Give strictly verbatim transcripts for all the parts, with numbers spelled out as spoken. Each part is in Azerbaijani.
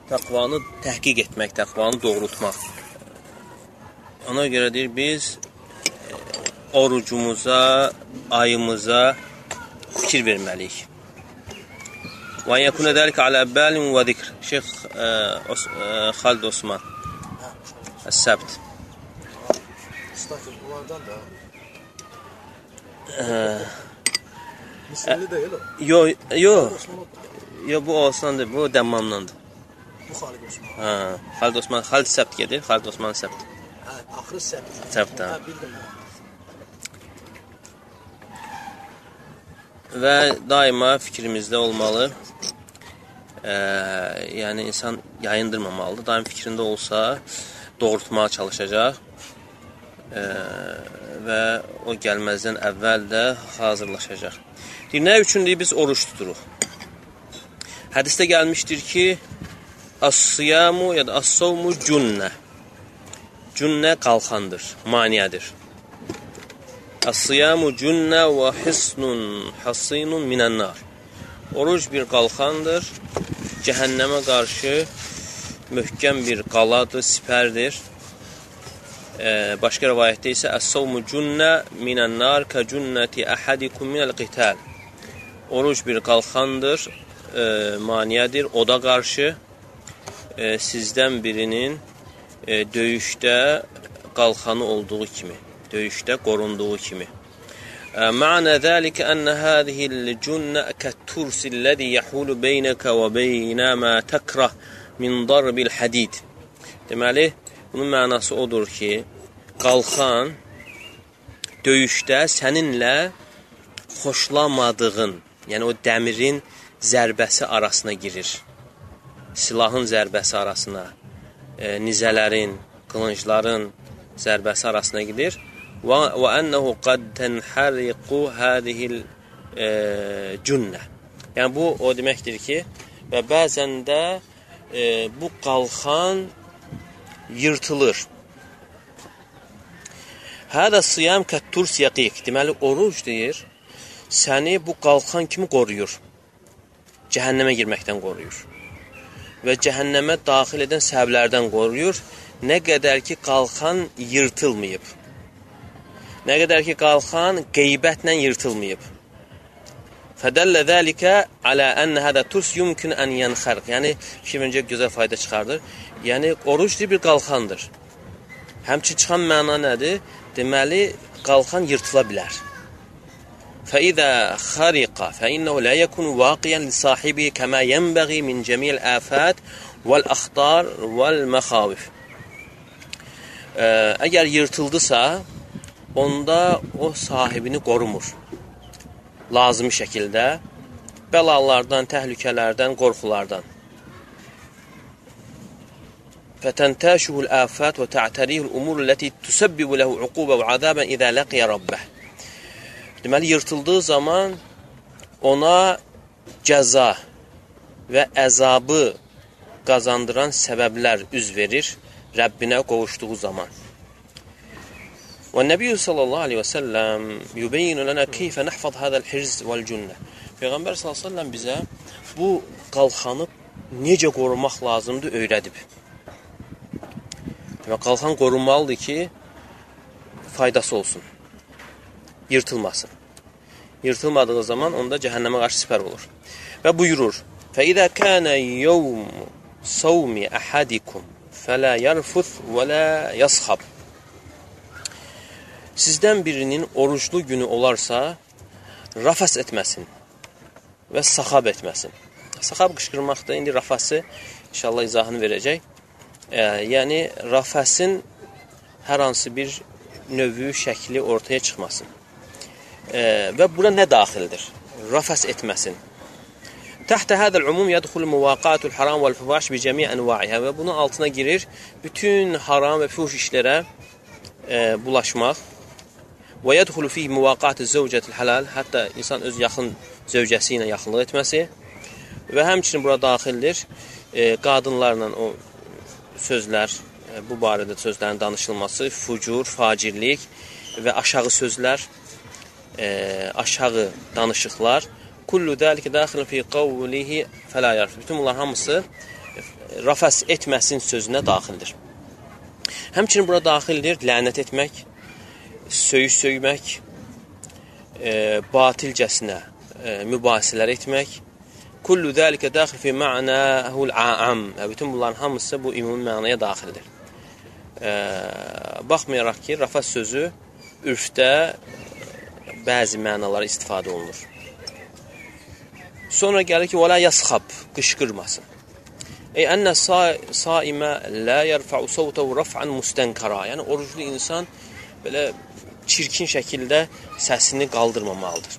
təqvanı təhqiq etmək, təqvanı doğrultmaq. Ona görə deyir, biz orucumuza, ayımıza fikir verməliyik. Və yəkuna dəlik alə bəlin və zikr. Şeyx Xalid Osman Əs-Səbt. Ustaqır, bunlardan da misilli deyil o? Yox, yox. Yox, bu Osmandır, bu Dəmmamdandır. Bu Xalid Osman. Hə, Xalid Osman, Xalid Səbt gedir, Xalid Osman Səbt. Hə, axırı Səbt. Səbt, hə. Hə, bildim. Və daima fikrimizdə olmalı. Ee, yəni insan yayındırmamalıdır. Daim fikrində olsa doğrultmağa çalışacaq. Ee, və o gəlməzdən əvvəl də hazırlaşacaq. Deyir, nə üçün deyir, biz oruç tuturuq? Hədisdə gəlmişdir ki, as-siyamu ya da as-savmu cünnə. Cünnə qalxandır, maniyədir. As-siyamu cünnə və hisnun hasinun minənnar. Oruc bir qalxandır, cəhənnəmə qarşı möhkəm bir qaladır, sipərdir. Ee, başqa rivayətdə isə as-savmu cünnə minənnar ka cünnəti ahadikum minəl qital. Oruc bir qalxandır, e, maniyədir, oda qarşı e, sizdən birinin e, döyüşdə qalxanı olduğu kimi, döyüşdə qorunduğu kimi. Ma'na zalika anna hadhihi al-junna kat-turs alladhi yahulu baynaka wa bayna ma takrah min darb al-hadid. Deməli, bunun mənası odur ki, qalxan döyüşdə səninlə xoşlamadığın, yəni o dəmirin zərbəsi arasına girir. Silahın zərbəsi arasına, e, nizələrin, qılıncların zərbəsi arasına girir. Və ənəhu qad tənhəriqu hədihil cünnə. Yəni, bu o deməkdir ki, və bəzən də e, bu qalxan yırtılır. Hədə siyam kətturs yəqiq. Deməli, oruc deyir, səni bu qalxan kimi qoruyur. Cəhənnəmə girməkdən qoruyur. Və cəhənnəmə daxil edən səbəblərdən qoruyur. Nə qədər ki, qalxan yırtılmayıb. Nə qədər ki, qalxan qeybətlə yırtılmayıb. Fədəllə zəlikə alə ənə hədə turs yumkün ən yənxərq. Yəni, fikrincə gözəl fayda çıxardır. Yəni, oruc deyir, bir qalxandır. Həmçin çıxan məna nədir? Deməli, qalxan yırtıla bilər. Fəidə xariqa fəinnəhu lə yəkunu vaqiyən li sahibi kəmə yənbəği min cəmiyəl əfət vəl-əxtar vəl-məxavif. Əgər yırtıldısa, onda o sahibini qorumur. Lazımi şəkildə bəlalardan, təhlükələrdən, qorxulardan. Fətəntəşuhul əfət və tə'tərihul umur ləti tüsəbbibu ləhu uqubə və azəbən idə ləqiyə rabbə. Deməli, yırtıldığı zaman ona cəza və əzabı qazandıran səbəblər üz verir Rəbbinə qovuşduğu zaman. Və Nəbiyyü sallallahu aleyhi və səlləm yübeyyinu lənə keyfə nəhfad hədəl hirz vəl-cünnə. Peyğəmbər sallallahu aleyhi və səlləm bizə bu qalxanı necə qorumaq lazımdır öyrədib. Və qalxan qorunmalıdır ki, faydası olsun, yırtılmasın. Yırtılmadığı zaman onda cəhənnəmə qarşı sipər olur. Və buyurur, فَإِذَا كَانَ يَوْمُ صَوْمِ أَحَدِكُمْ فَلَا يَرْفُثْ وَلَا يَصْخَبْ. Sizdən birinin oruclu günü olarsa, rafas etməsin və saxab etməsin. Saxab qışqırmaqda, indi rafası inşallah izahını verəcək. E, yəni, rafəsin hər hansı bir növü, şəkli ortaya çıxmasın. E, və bura nə daxildir? Rafəs etməsin. Təhtə hədəl umum yədxul müvaqatul haram vəl fuvaş bi cəmi ənva'ihə. Və bunun altına girir bütün haram və fuhuş işlərə e, bulaşmaq. Və yədxulu fih müvaqatı zəvcətil halal. Hətta insan öz yaxın zövcəsi ilə yaxınlıq etməsi. Və həmçinin bura daxildir e, qadınlarla o sözlər, e, bu barədə sözlərin danışılması, fucur, facirlik və aşağı sözlər, e, aşağı danışıqlar. Kullu dəlikə daxilin fi qavlihi fələ yarf. Bütün bunlar hamısı rafas etməsin sözünə daxildir. Həmçinin bura daxildir lənət etmək, söyüş söymək, e, batilcəsinə e, mübahisələr etmək. Kullu zəlikə daxil fi ma'nahul a'am. Bütün bunların hamısı bu ümumi mənaya daxildir. E, baxmayaraq ki, rafas sözü ürfdə bəzi mənalar istifadə olunur. Sonra gəlir ki, وَلَا يَسْخَبْ qışqırmasın. Ey ənə saimə la yerfa'u savtahu raf'an mustankara. Yəni oruclu insan belə çirkin şəkildə səsini qaldırmamalıdır.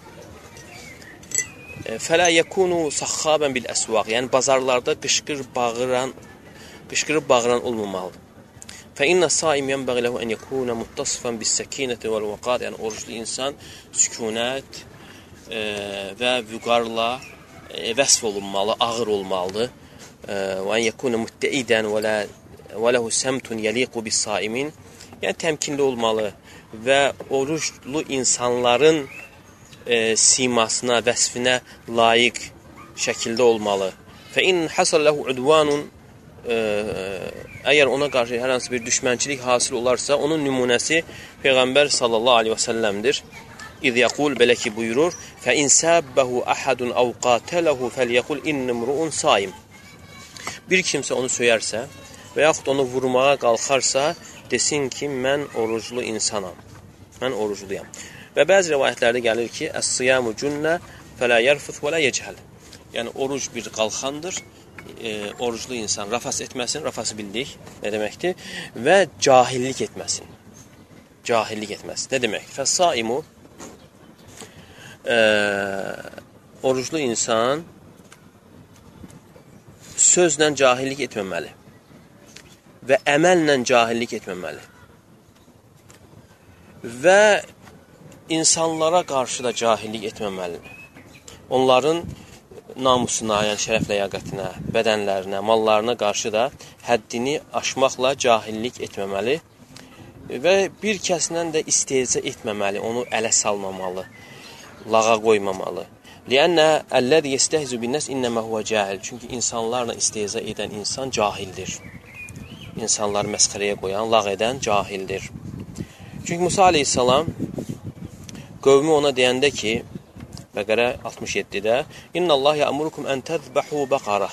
Fəla yekunu saxaban bil aswaq. Yəni bazarlarda qışqır bağıran, qışqırıb bağıran olmamalıdır. Fə inna saim yanbaghi lahu an yakuna muttasifan bis sakinati vel vaqar. Yəni oruclu insan sükunət e, və vüqarla e, vəsf olunmalı, ağır olmalıdır. Və an yakuna muttaidan və lahu samtun yaliqu bis saimin. Yəni təmkinli olmalı və oruclu insanların e, simasına, vəsfinə layiq şəkildə olmalı. Fə in hasal lahu udwanun, əgər ona qarşı hər hansı bir düşmənçilik hasil olarsa, onun nümunəsi Peyğəmbər sallallahu aleyhi və səlləmdir. İz yaqul, belə ki buyurur, fə in sabbahu ahadun aw qatalahu felyaqul innimruun saim. Bir kimsə onu söyərsə və yaxud onu vurmağa qalxarsa, desin ki, mən oruclu insanam. Mən orucluyam. Və bəzi rivayətlərdə gəlir ki, əs-siyamu cünnə fələ yərfuth və lə yechəl. Yəni, oruc bir qalxandır. E, oruclu insan rafas etməsin, rafası bildik, nə deməkdir? Və cahillik etməsin. Cahillik etməsin. Nə demək? Fəs-saimu e, oruclu insan sözlə cahillik etməməli və əməllə cahillik etməməli və insanlara qarşı da cahillik etməməlidir. Onların namusuna, yəni şərəf ləyaqətinə, bədənlərinə, mallarına qarşı da həddini aşmaqla cahillik etməməli və bir kəslə də istehza etməməli, onu ələ salmamalı, lağa qoymamalı. Lianna allazi yestehzu bin-nas innama huwa cahil. Çünki insanlarla istehza edən insan cahildir. İnsanları məsxərəyə qoyan, lağ edən cahildir. Çünki Musa aleyhissalam qövmü ona deyəndə ki, Bəqərə altmış yeddidə İnnallah ya'murukum an tazbahu baqara.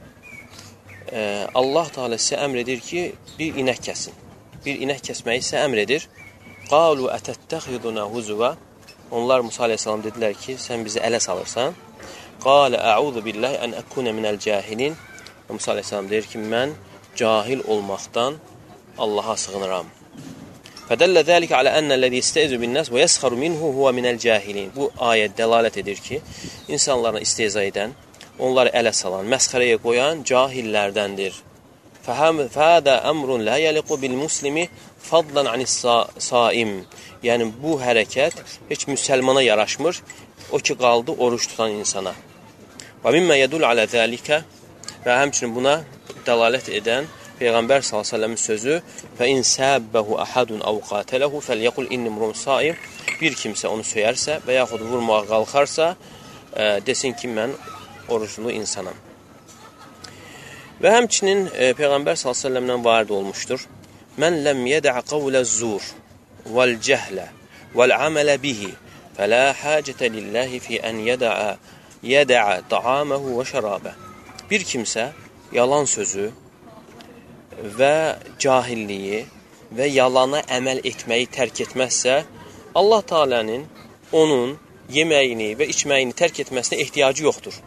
Allah Teala sizə əmr edir ki, bir inək kəsin. Bir inək kəsməyi sizə əmr edir. Qalu atattakhiduna huzwa. Onlar Musa aleyhissalam dedilər ki, sən bizi ələ salırsan. Qala a'udhu billahi an akuna minal cahilin. Musa aleyhissalam deyir ki, mən cahil olmaqdan Allaha sığınıram. Fədəllə zəlikə alə ənəl-ləzi yestehzu bin-nas və yəsxaru minhu huwa minəl cahilin. Bu ayət dəlalət edir ki, insanlarla istehza edən, onları ələ salan, məsxərəyə qoyan cahillərdəndir. Fəhədə əmrun lə yəliqu bil-muslimi fadlan anis-saim. Yəni, bu hərəkət heç müsəlmana yaraşmır, o ki, qaldı oruç tutan insana. Və mimmə yədul alə zəlikə və həmçinin buna dəlalət edən Peyğəmbər sallallahu əleyhi və səlləmin sözü fə in səbbəhu ahadun aw qatalahu felyaqul innimrun saim. Bir kimsə onu söyərsə və yaxud vurmağa qalxarsa, e, desin ki, mən oruclu insanam. Və həmçinin e, Peyğəmbər sallallahu əleyhi və səlləmdən varid olmuşdur. Mən ləm yədə qavləz-zur vəl-cəhlə vəl-amələ bihi fələ həcətə lillahi fi ən yədəə yədəə ta'aməhu və şərabə. Bir kimsə yalan sözü və cahilliyi və yalana əməl etməyi tərk etməzsə, Allah Teala'nın onun yeməyini və içməyini tərk etməsinə ehtiyacı yoxdur.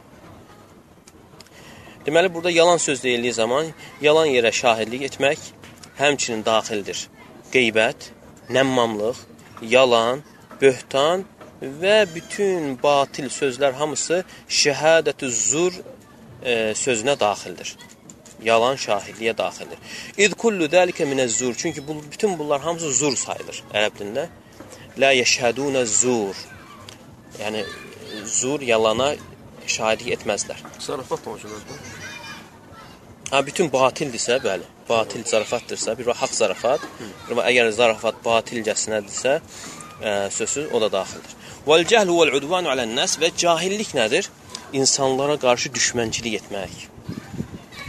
Deməli, burada yalan söz deyildiyi zaman yalan yerə şahidlik etmək həmçinin daxildir. Qeybət, nəmmamlıq, yalan, böhtan və bütün batil sözlər hamısı şəhədətü-zur e, sözünə daxildir. Yalan şahidliyə daxildir. İz kullu zəlikə minəz-zur. Çünki bu, bütün bunlar hamısı zur sayılır ərəb dilində. La yeşhədunə zur. Yəni, zur, yalana şahidlik etməzlər. Zarafat mı hocam? Ha, bütün batildirsə, bəli, batil zarafatdırsa, bir haqq zarafat, bir əgər zarafat batilcəsinədirsə, e, sözsüz o da daxildir. Vəl-cəhlu vəl-udvanu alən-nas və cahillik nədir? İnsanlara qarşı düşmənçilik etmək.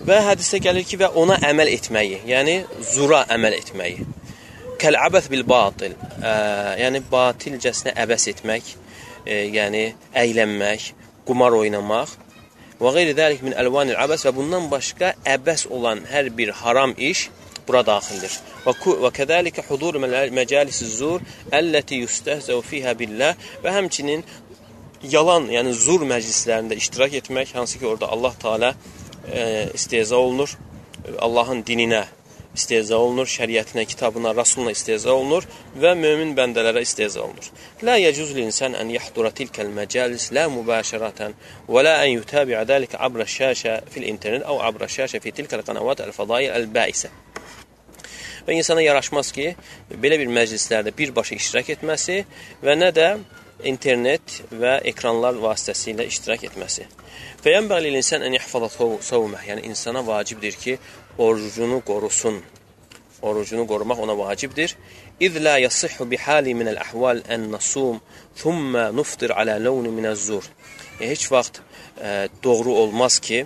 Və hədisdə gəlir ki, və ona əməl etməyi, yəni zura əməl etməyi. Kəl-əbəth bil-batil, yəni batilcəsinə əbəs etmək, e, yəni əylənmək, qumar oynamaq və qeyri dəlik min əlvanil əbəs və bundan başqa əbəs olan hər bir haram iş bura daxildir. Və kədəlikə hudur məcalisiz zur əlləti yustəhzəv fiyhə billah və həmçinin yalan, yəni zur məclislərində iştirak etmək, hansı ki orada Allah Teala e, istehza olunur, Allahın dininə istehza olunur, şəriətinə, kitabına, rasuluna istehza olunur və mömin bəndələrə istehza olunur. La yəcuz l'insan ən yahdura tilkəl məcalis la mübəşərətən və la ən yutabi'a dəlikə abra şəşə fil internet əv abra şəşə fi tilkəl qanavat əl-fadai əl-bəisə. Və insana yaraşmaz ki, belə bir məclislərdə birbaşa iştirak etməsi və nə də internet və ekranlar vasitəsilə iştirak etməsi. Fəyənbəğli l'insan ən yəhfaza savmə, yəni insana vacibdir ki, orucunu qorusun. Orucunu qorumaq ona vacibdir. İz la yasihhu bihali minəl əhval ən nasum, thumma nuftir alə ləvni minəz-zur. E, heç vaxt e, doğru olmaz ki,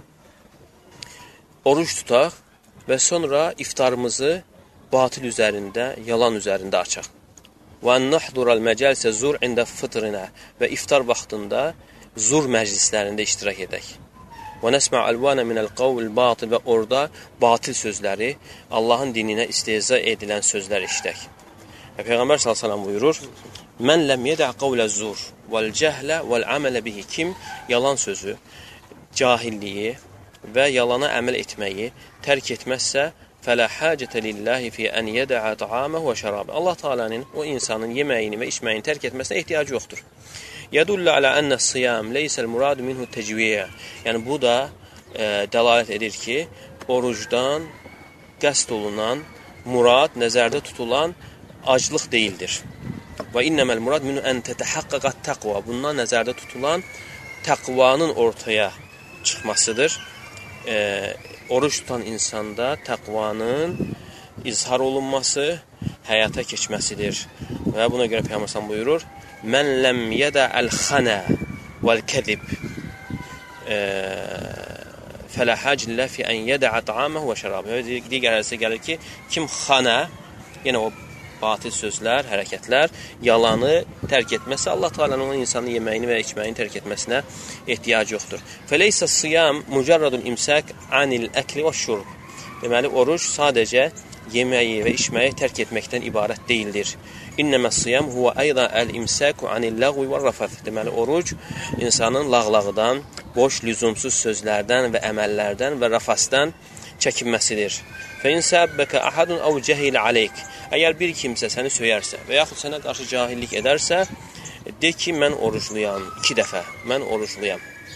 oruc tutaq və sonra iftarımızı batil üzərində, yalan üzərində açaq. Və ən nahdural məcalisə zur ində fıtrına və iftar vaxtında zur məclislərində iştirak edək. Və nəsmə əlvanə minəl qavl batil və orada batil sözləri, Allahın dininə istehza edilən sözlər işlək. Və Peyğəmbər sallallahu əleyhi və səlləm buyurur: "Mən ləm yədə' qavlə zur vəl cəhlə vəl amələ bihi." Kim yalan sözü, cahilliyi və yalana əməl etməyi tərk etməzsə, fələ hacətə lillahi fi ən yədə'ə ta'amahu və şərabə. Allah Taala'nın o insanın yeməyini və içməyini tərk etməsinə ehtiyacı yoxdur. Yədullu alə ənə siyam leysəl muradu minhu təcviyə. Yəni bu da e, dəlalət edir ki, orucdan qəsd olunan, murad, nəzərdə tutulan aclıq deyildir. Və innəməl murad minhu ən tətəhəqqəqət təqva. Bundan nəzərdə tutulan təqvanın ortaya çıxmasıdır. E, oruc tutan insanda təqvanın izhar olunması, həyata keçməsidir. Və buna görə Peyğəmbər buyurur: "Mən ləm yədə'əl xana vəl-kəzib fələ hacillə fi ən yədə'ə ta'amahu və şərabə." Digər hədisdə gəlir ki, kim xana, yenə o batil sözlər, hərəkətlər, yalanı tərk etməsə, Allah Taala'nın onun insanın yeməyini və içməyini tərk etməsinə ehtiyac yoxdur. Fəleysə siyam mücərradun imsak anil əkli və şurb. Deməli, oruc sadəcə yeməyi və içməyi tərk etməkdən ibarət deyildir. İnnəməs siyam huwa aydan el-imsaku anil lagwi və rafath. Deməli, oruc insanın lağlağdan, boş, lüzumsuz sözlərdən və əməllərdən və rafasdan çəkinməsidir. Fə in səbbəkə ahadun aw cəhil aleyk. Əgər bir kimsə səni söyərsə və yaxud sənə qarşı cahillik edərsə, de ki, mən orucluyam. İki dəfə, mən orucluyam.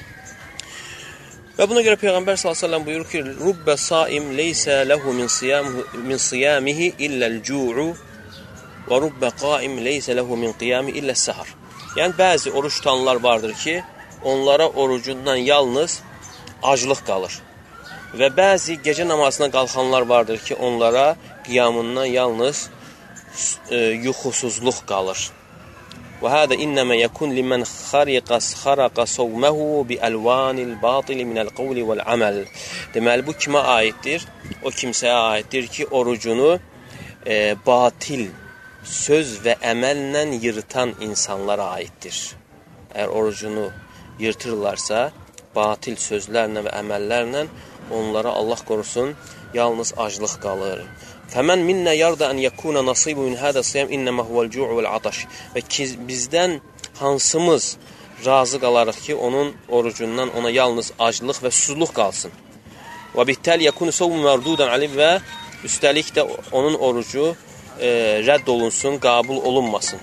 Və buna görə Peyğəmbər sallallahu əleyhi və səlləm buyurur ki, "Rubbə saim leysə lehu min siyamihi min siyamihi illəl-cu'u və rubbə qaim leysə lehu min qiyami illəs-sahar." Yəni bəzi oruç tutanlar vardır ki, onlara orucundan yalnız aclıq qalır. Və bəzi gecə namazına qalxanlar vardır ki, onlara qiyamından yalnız e, yuxusuzluq qalır. Və hədə innəmə yəkun limən xariqas xaraqa savməhu bi əlvanil batili minəl qavli vəl əməl. Deməli, bu kimə aiddir? O kimsəyə aiddir ki, orucunu e, batil söz və əməllə yırtan insanlara aiddir. Əgər orucunu yırtırlarsa, batil sözlərlə və əməllərlə onlara Allah qorusun, yalnız aclıq qalır. Fəmən minnə yarda ən yəkuna nasibu min hədə siyam innəmə huvəl-cu'u vəl-ataş. Və bizdən hansımız razı qalarıq ki, onun orucundan ona yalnız aclıq və susuzluq qalsın. Və bittəl yəkunu savmu mərdudan alim və üstəlik də onun orucu e, rədd olunsun, qəbul olunmasın.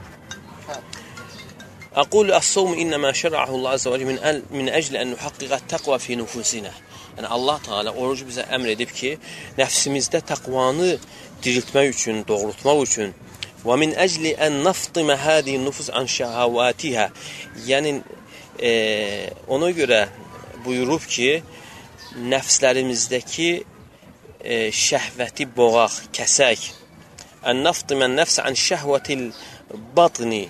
Aqulu as-savmu innəmə şər'ahu Allah azza və cəl min, min əcli ən nuhaqqiqət təqva fi nufusinə. Yəni Allah Teala orucu bizə əmr edib ki, nəfsimizdə təqvanı diriltmək üçün, doğrultmaq üçün və min əcli ən naftimə hədi nufus an şəhəvətihə. Yəni e, ona görə buyurub ki, nəfslərimizdəki e, şəhvəti boğaq, kəsək. Ən naftimə nəfs an şəhvətil batni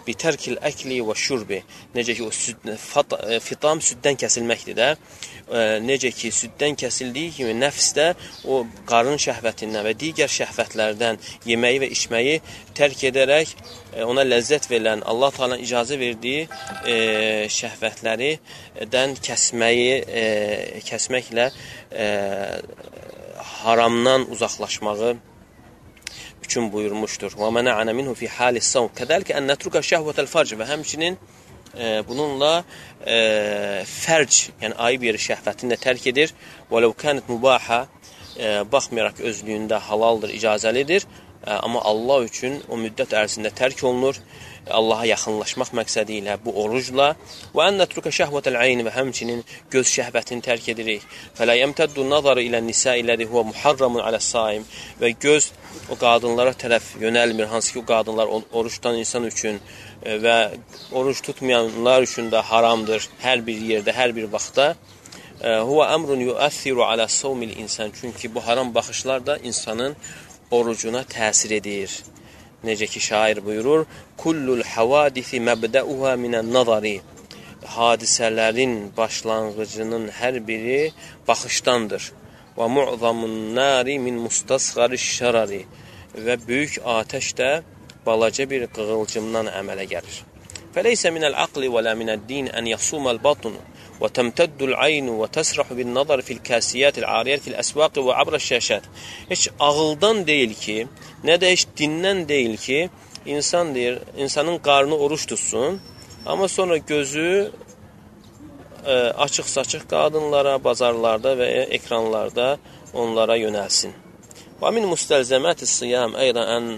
litərkil əkli və şurbi. Necə ki, o süd, fat, fitam süddən kəsilməkdir də. E, necə ki, süddən kəsildiyi kimi nəfs də o qarın şəhvətindən və digər şəhvətlərdən yeməyi və içməyi tərk edərək e, ona ləzzət verilən, Allah Taala'nın icazə verdiyi e, şəhvətləridən kəsməyi, e, kəsməklə e, haramdan uzaqlaşmağı üçün buyurmuşdur. Və mənə'ənə minhu fi halis savm. Kədəlikə ən nətruka şəhvətəl farc və həmçinin e, bununla e, fərc, yəni ayıb yeri şəhvətini də tərk edir. Və ləv kənət mübaha, e, baxmayaraq özlüyündə halaldır, icazəlidir. E, amma Allah üçün o müddət ərzində tərk olunur. Allaha yaxınlaşmaq məqsədi ilə bu orucla. Və ən nətruka şəhvətəl ayni və həmçinin göz şəhvətini tərk edirik. Fələ yəmtəddu nazarı ilə nisə illədi huvə muharramun aləs-saim və göz o qadınlara tərəf yönəlmir, hansı ki o qadınlar oruç tutan insan üçün və oruç tutmayanlar üçün də haramdır hər bir yerdə, hər bir vaxtda. Huvə əmrun yuəssiru aləs-savmil insan. Çünki bu haram baxışlar da insanın orucuna təsir edir. Necə ki şair buyurur, kullul havadisi məbdəuha minən nazari. Hadisələrin başlanğıcının hər biri baxışdandır. Və mu'zamun nari min mustasğari şərari. Və böyük atəş də balaca bir qığılcımdan əmələ gəlir. Fəleysə minəl aqli və lə minəd din ən yəsuməl batnu və təmtəddül aynu və təsrahu bin nazar fil kəsiyyətil ariyət fil əsvaqi və abrə şəşət. Heç ağıldan deyil ki, nə də heç dindən deyil ki, insan deyir, insanın qarnı oruç tutsun, amma sonra gözü e, açıq-saçıq qadınlara, bazarlarda və ekranlarda onlara yönəlsin. Və min müstəlzəməti siyam əydən ən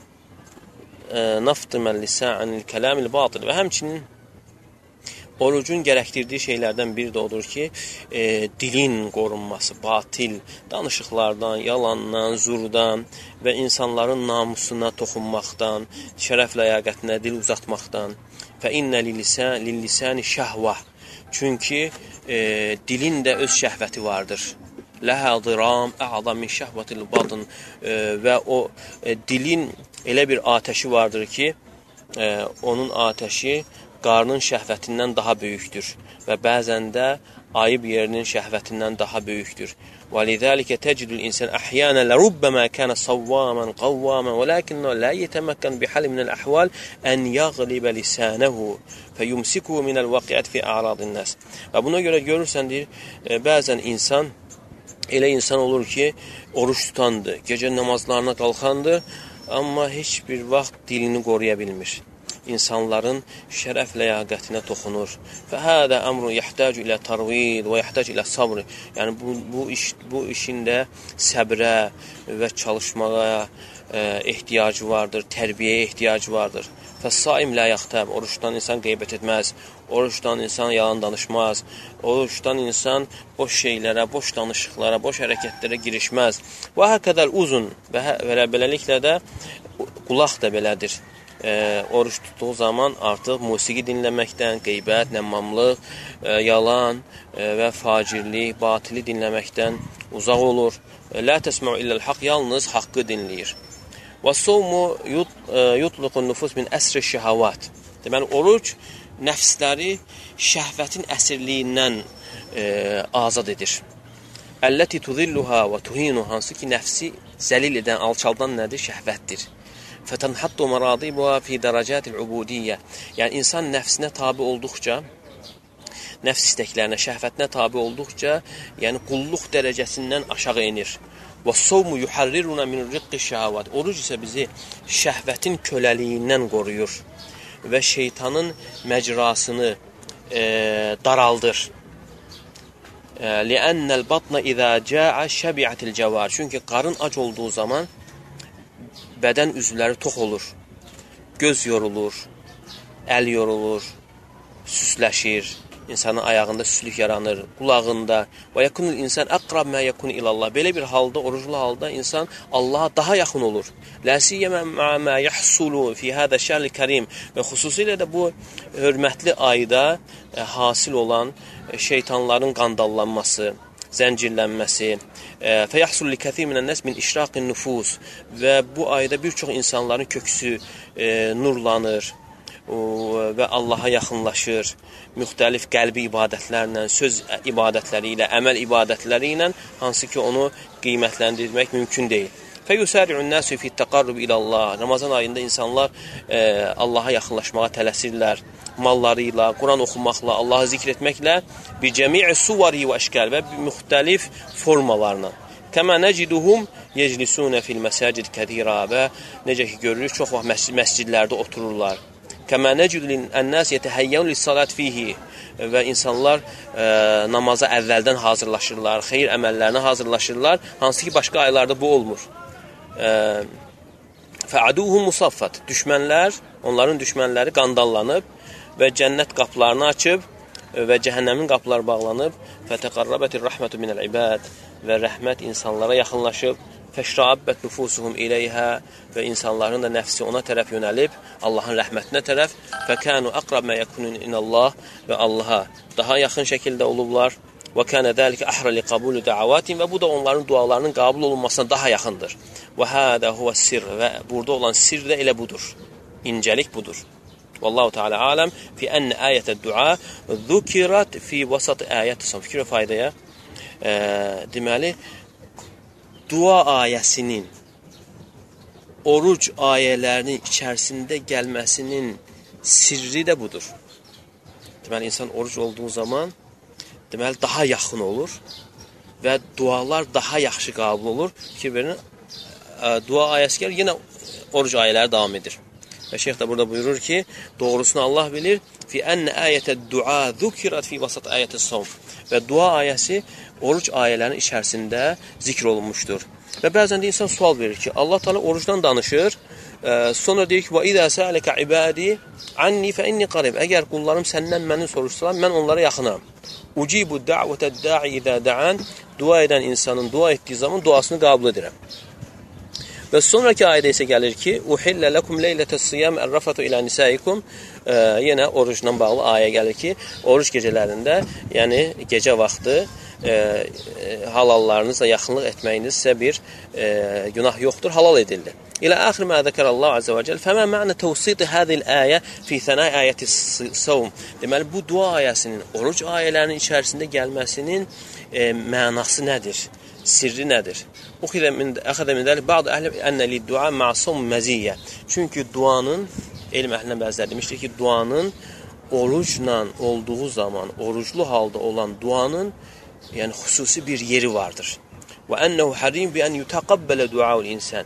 naftimən lisanil kəlamil batil və həmçinin orucun gərəkdirdiyi şeylərdən biri də odur ki, e, dilin qorunması, batil danışıqlardan, yalandan, zurdan və insanların namusuna toxunmaqdan, şərəf ləyaqətinə dil uzatmaqdan. Fə innə lillisani şəhvə. Çünki e, dilin də öz şəhvəti vardır. Ləhə diram ə'zam min şəhvətil batın e, və o e, dilin elə bir atəşi vardır ki, e, onun atəşi qarnın şəhvətindən daha böyükdür və bəzən də ayıb yerinin şəhvətindən daha böyükdür. وَلِذَٰلِكَ تَجِدُ الْإِنسَانَ أَحْيَانًا لَرُبَّمَا كَانَ صَوَّامًا قَوَّامًا وَلَكِنَّهُ لَا يَتَمَكَّنُ بِحَالٍ مِنَ الْأَحْوَالِ أَنْ يَغْلِبَ لِسَانَهُ فَيُمْسِكُهُ مِنَ الْوَاقِعَةِ فِي أَعْرَاضِ النَّاسِ. Və buna görə görürsən deyir, e, bəzən insan elə insan olur ki, oruç tutandır, gecə namazlarına qalxandır, amma heç bir vaxt dilini qoruya bilmir. İnsanların şərəf ləyaqətinə toxunur. Fəhədə əmrun yəhtacu ilə tarvid və yəhtac ilə sabr. Yəni bu bu iş bu işin də səbrə və çalışmağa e, ehtiyacı vardır, tərbiyəyə ehtiyacı vardır. Fəs-saim la yaxtab. Oruçdan insan qeybət etməz. Oruçdan insan yalan danışmaz. Oruçdan insan boş şeylərə, boş danışıqlara, boş hərəkətlərə girişməz. Və həkədər uzun və, hə, və beləliklə də qulaq da belədir. E, oruç tutduğu zaman artıq musiqi dinləməkdən, qeybət, nəmmamlıq, e, yalan e, və facirlik, batili dinləməkdən uzaq olur. Lə təsmə'u illəl haqq, yalnız haqqı dinləyir. Və savmu yutluqun nufus min əsri şəhavat. Deməli, oruc nəfsləri şəhvətin əsirliyindən e, azad edir. Əlləti tuzilluha və tuhinu, hansı ki, nəfsi zəlil edən, alçaldan nədir? Şəhvətdir. Fətənhattu məradibuha fi dərəcətil ubudiyyə. Yəni, insan nəfsinə tabi olduqca, nəfs istəklərinə, şəhvətinə tabi olduqca, yəni qulluq dərəcəsindən aşağı enir. Və savmu yuharriruna min riqqi şəhavat. Oruc isə bizi şəhvətin köləliyindən qoruyur və şeytanın məcrasını e, daraldır. Li'annəl batna izə cə'a şəbi'atil cəvar. Çünki qarın ac olduğu zaman bədən üzvləri tox olur, göz yorulur, əl yorulur, süsləşir, insanın ayağında süslük yaranır, qulağında. Və yakunul insan aqrab mə yakun ilallah. Belə bir halda, oruclu halda insan Allaha daha yaxın olur. Ləsiyyəmə mə yəhsulu fi hədə şərli kərim. Və xüsusilə də bu hörmətli ayda e, hasil olan e, şeytanların qandallanması, zəncirlənməsi, fəyəhsul li kəthir minən nəs min işraqin nüfus və bu ayda bir çox insanların köksü e, nurlanır və Allaha yaxınlaşır. Müxtəlif qəlbi ibadətlərlə, söz ibadətləri ilə, əməl ibadətləri ilə, hansı ki onu qiymətləndirmək mümkün deyil. Fəyusari'un nasu fi taqarrub ila Allah. Ramazan ayında insanlar e, Allaha yaxınlaşmağa tələsirlər. Malları ilə, Quran oxumaqla, Allahı zikr etməklə bi cəmi'i suvari və əşkal və müxtəlif formalarla. Kəmə nəciduhum yeclisunə fil məsəcid kəthira və necə ki görürük, çox vaxt məs məscidlərdə otururlar. Kəmə nəcidun ən-nas yetəhəyyun lis-salat fihi və insanlar e, namaza əvvəldən hazırlaşırlar, xeyir əməllərinə hazırlaşırlar, hansı ki başqa aylarda bu olmur. Fəaduhum musaffat. Düşmənlər, onların düşmənləri qandallanıb və cənnət qapılarını açıb və cəhənnəmin qapıları bağlanıb. Fətəqarrabətir rəhmətu minəl ibad və rəhmət insanlara yaxınlaşıb. Fəşrabbət nufusuhum iləyhə və insanların da nəfsi ona tərəf yönəlib, Allahın rəhmətinə tərəf. Fəkanu aqrab mə yekunun inallah və Allaha daha yaxın şəkildə olublar. Və kənə dəlikə əhra li qabulu dəavatin və bu da onların dualarının qəbul olunmasına daha yaxındır. Və hədə huvə sirr və burada olan sirr də elə budur. İncəlik budur. Vallahu Teala aləm fi ən ayətə dua zukirat fi vasat ayət son fikir və faydaya. E, deməli, dua ayəsinin oruc ayələrinin içərisində gəlməsinin sirri də budur. Deməli, insan oruc olduğu zaman deməli, daha yaxın olur və dualar daha yaxşı qəbul olur. Fikir verin, dua ayəsi gəlir, yenə oruc ayələri davam edir. Və şeyx də burada buyurur ki, doğrusunu Allah bilir. Fi ənə ayətə dua zukirat fi vasat ayətə savm. Və dua ayəsi oruc ayələrinin içərisində zikr olunmuşdur. Və bəzən də insan sual verir ki, Allah Teala orucdan danışır, sonra deyir ki, və idə səələkə ibadi anni fə inni qarib. Əgər qullarım səndən məni soruşsalar, mən onlara yaxınam. Ucibu da'vətə da'i idə da'an. Dua edən insanın dua etdiyi zaman duasını qəbul edirəm. Və sonraki ayədə isə gəlir ki, uhillə ləkum leylətəs siyam ər-rafatu ilə nisaikum. E, yenə orucla bağlı ayə gəlir ki, oruc gecələrində, yəni gecə vaxtı e, e, halallarınızla yaxınlıq etməyiniz sizə bir e, günah yoxdur, halal edildi. İlə axir mə zəkərəllahu azə və cəl. Fəmə mə'nə təvsiti hədil ayə fi sənay ayəti savm. Deməli, bu dua ayəsinin, oruc ayələrinin içərisində gəlməsinin e, mənası nədir? Sirri nədir? Uxidə min əxədə min dəlik bəzi əhli ənə lid-dua ma'sum məziyyə. Çünki duanın elm əhlindən bəziləri demişdir ki, duanın orucla olduğu zaman, oruclu halda olan duanın yəni xüsusi bir yeri vardır. Və ənəhu harim bi an yutaqabbalə duaul insan.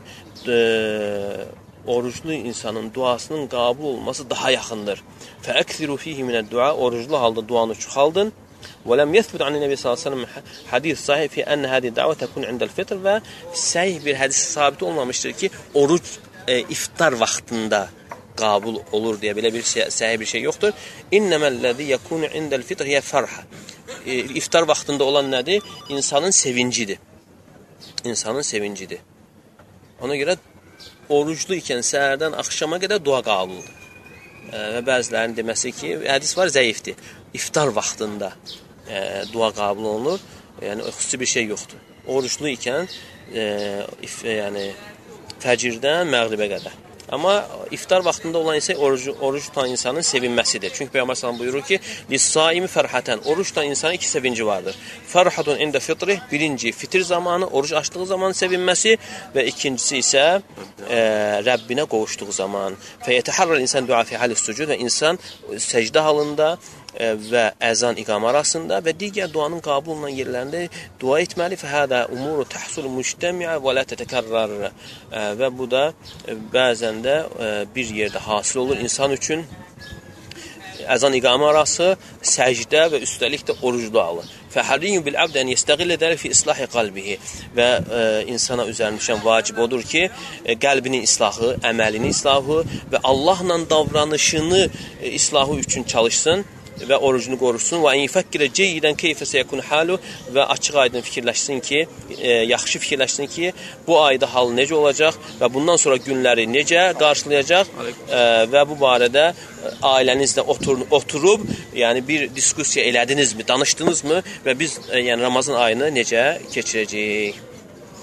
Oruclu insanın duasının qəbul olması daha yaxındır. Fəəksiru fihi minəd-dua. Oruclu halda duanı çoxaldın. Və ləm yəthbut an Nəbi sallallahu əleyhi və səlləm hadis sahih fi ən hadi dəvə təkun indəl fitr və səhih bir hədis sabit olmamışdır ki, oruc e, iftar vaxtında qəbul olur deyə belə bir səhih bir şey yoxdur. İnnəməl-ləzi yekunu indəl fitr hiyə fərhə. E, iftar vaxtında olan nədir? İnsanın sevincidir. İnsanın sevincidir. Ona görə oruclu ikən səhərdən axşama qədər dua qəbuldur. E, və bəzilərinin deməsi ki, hədis var, zəifdir. İftar vaxtında e, dua qəbul olunur. Yəni xüsusi bir şey yoxdur. Oruclu ikən e, if, yəni fəcirdən məğribə qədər. Amma iftar vaxtında olan isə oruc, oruc tutan insanın sevinməsidir. Çünki Peyğəmbər sallallahu buyurur ki, "Lis-saimi fərhətən." Oruc tutan insanın iki sevinci vardır. Fərhatun ində fitrih, birinci fitir zamanı, oruc açdığı zaman sevinməsi və ikincisi isə e, Rəbbinə qovuşduğu zaman. Fəyətəhərrəl insan dua fi halis sucud və insan səcdə halında e, və əzan iqamə arasında və digər duanın qəbul olunan yerlərində dua etməli. Fəhədə umuru təhsul mujtəmiə və la tətəkərrar. E, və bu da e, bəzən də e, bir yerdə hasil olur insan üçün. Əzan iqamə arası səcdə və üstəlik də oruclu halı. Fəhərriyyun bil-abd ən yestəqillə dəli fi islahi qalbihi və e, insana üzərinə düşən vacib odur ki, e, qəlbinin islahı, əməlinin islahı və Allahla davranışını e, islahı üçün çalışsın və orucunu qorusun və yefəkkirə ceyyidən keyfə səyəkun halu və açıq aydın fikirləşsin ki, e, yaxşı fikirləşsin ki, bu ayda hal necə olacaq və bundan sonra günləri necə qarşılayacaq e, və bu barədə ailənizlə otur, oturub, yəni bir diskussiya elədinizmi, danışdınızmı və biz e, yəni Ramazan ayını necə keçirəcəyik?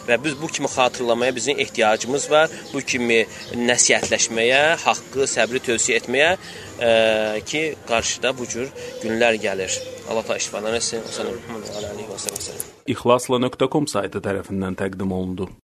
Və biz bu kimi xatırlamaya bizim ehtiyacımız var. Bu kimi nəsihətləşməyə, haqqı, səbri tövsiyə etməyə ə, ki, qarşıda bu cür günlər gəlir. Allah təala şifalar versin. İxlasla nöqtə com saytı tərəfindən təqdim olundu.